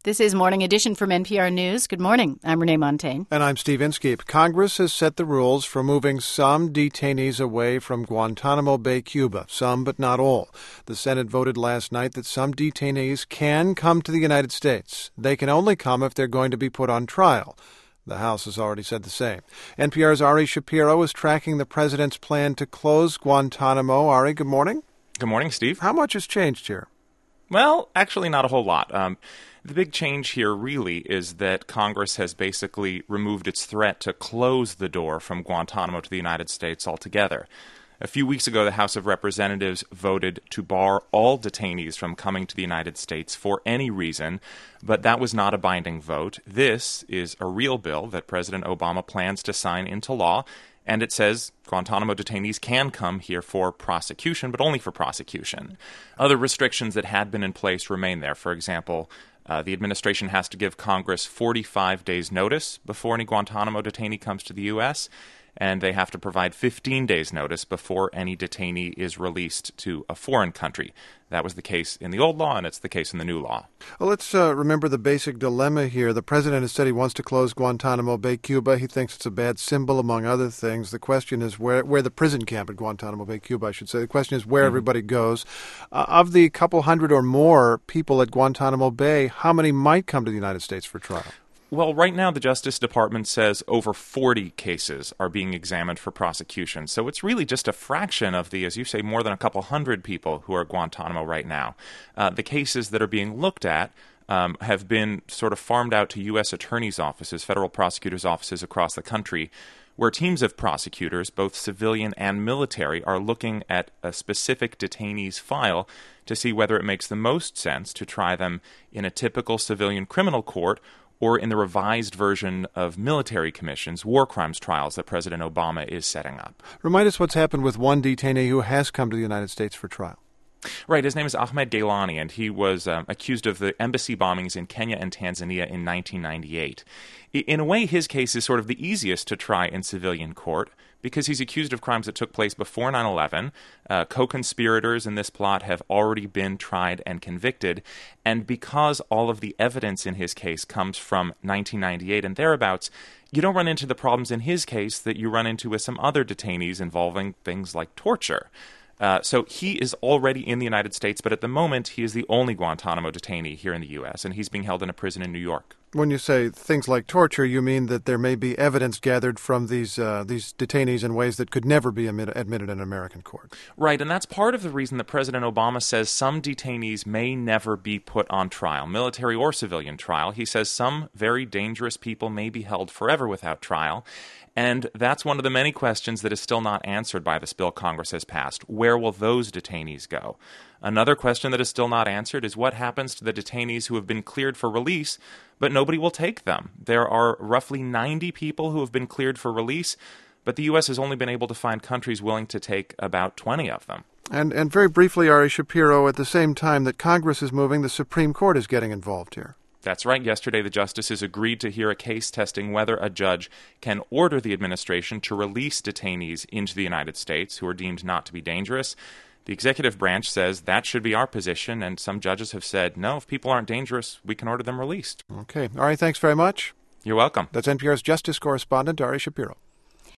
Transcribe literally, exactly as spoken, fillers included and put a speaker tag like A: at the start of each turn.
A: This is Morning Edition from N P R News. Good morning. I'm Renee Montaigne.
B: And I'm Steve Inskeep. Congress has set the rules for moving some detainees away from Guantanamo Bay, Cuba. Some, but not all. The Senate voted last night that some detainees can come to the United States. They can only come if they're going to be put on trial. The House has already said the same. N P R's Ari Shapiro is tracking the president's plan to close Guantanamo. Ari, good morning.
C: Good morning, Steve.
B: How much has changed here?
C: Well, actually not a whole lot. Um, the big change here really is that Congress has basically removed its threat to close the door from Guantanamo to the United States altogether. A few weeks ago, the House of Representatives voted to bar all detainees from coming to the United States for any reason, but that was not a binding vote. This is a real bill that President Obama plans to sign into law, and it says Guantanamo detainees can come here for prosecution, but only for prosecution. Other restrictions that had been in place remain there. For example, uh, the administration has to give Congress forty-five days notice before any Guantanamo detainee comes to the U S, and they have to provide fifteen days notice before any detainee is released to a foreign country. That was the case in the old law, and it's the case in the new law.
B: Well, let's uh, remember the basic dilemma here. The president has said he wants to close Guantanamo Bay, Cuba. He thinks it's a bad symbol, among other things. The question is where, where the prison camp at Guantanamo Bay, Cuba, I should say. The question is where mm-hmm. everybody goes. Uh, of the couple hundred or more people at Guantanamo Bay, how many might come to the United States for trial?
C: Well, right now the Justice Department says over forty cases are being examined for prosecution. So it's really just a fraction of the, as you say, more than a couple hundred people who are at Guantanamo right now. Uh, the cases that are being looked at um, have been sort of farmed out to U S attorneys' offices, federal prosecutors' offices across the country, where teams of prosecutors, both civilian and military, are looking at a specific detainee's file to see whether it makes the most sense to try them in a typical civilian criminal court or in the revised version of military commissions, war crimes trials that President Obama is setting up.
B: Remind us what's happened with one detainee who has come to the United States for trial.
C: Right, his name is Ahmed Gailani, and he was um, accused of the embassy bombings in Kenya and Tanzania in nineteen ninety-eight. In a way, his case is sort of the easiest to try in civilian court because he's accused of crimes that took place before nine eleven. Uh, co-conspirators in this plot have already been tried and convicted, and because all of the evidence in his case comes from nineteen ninety-eight and thereabouts, you don't run into the problems in his case that you run into with some other detainees involving things like torture. Uh, so he is already in the United States, but at the moment he is the only Guantanamo detainee here in the U S, and he's being held in a prison in New York.
B: When you say things like torture, you mean that there may be evidence gathered from these uh, these detainees in ways that could never be admit- admitted in an American court.
C: Right, and that's part of the reason that President Obama says some detainees may never be put on trial, military or civilian trial. He says some very dangerous people may be held forever without trial. And that's one of the many questions that is still not answered by this bill Congress has passed. Where will those detainees go? Another question that is still not answered is what happens to the detainees who have been cleared for release, but nobody will take them. There are roughly ninety people who have been cleared for release, but the U S has only been able to find countries willing to take about twenty of them.
B: And, and very briefly, Ari Shapiro, at the same time that Congress is moving, the Supreme Court is getting involved here.
C: That's right. Yesterday, the justices agreed to hear a case testing whether a judge can order the administration to release detainees into the United States who are deemed not to be dangerous. The executive branch says that should be our position, and some judges have said, no, if people aren't dangerous, we can order them released.
B: Okay. All right. Thanks very much.
C: You're welcome.
B: That's N P R's Justice correspondent, Ari Shapiro.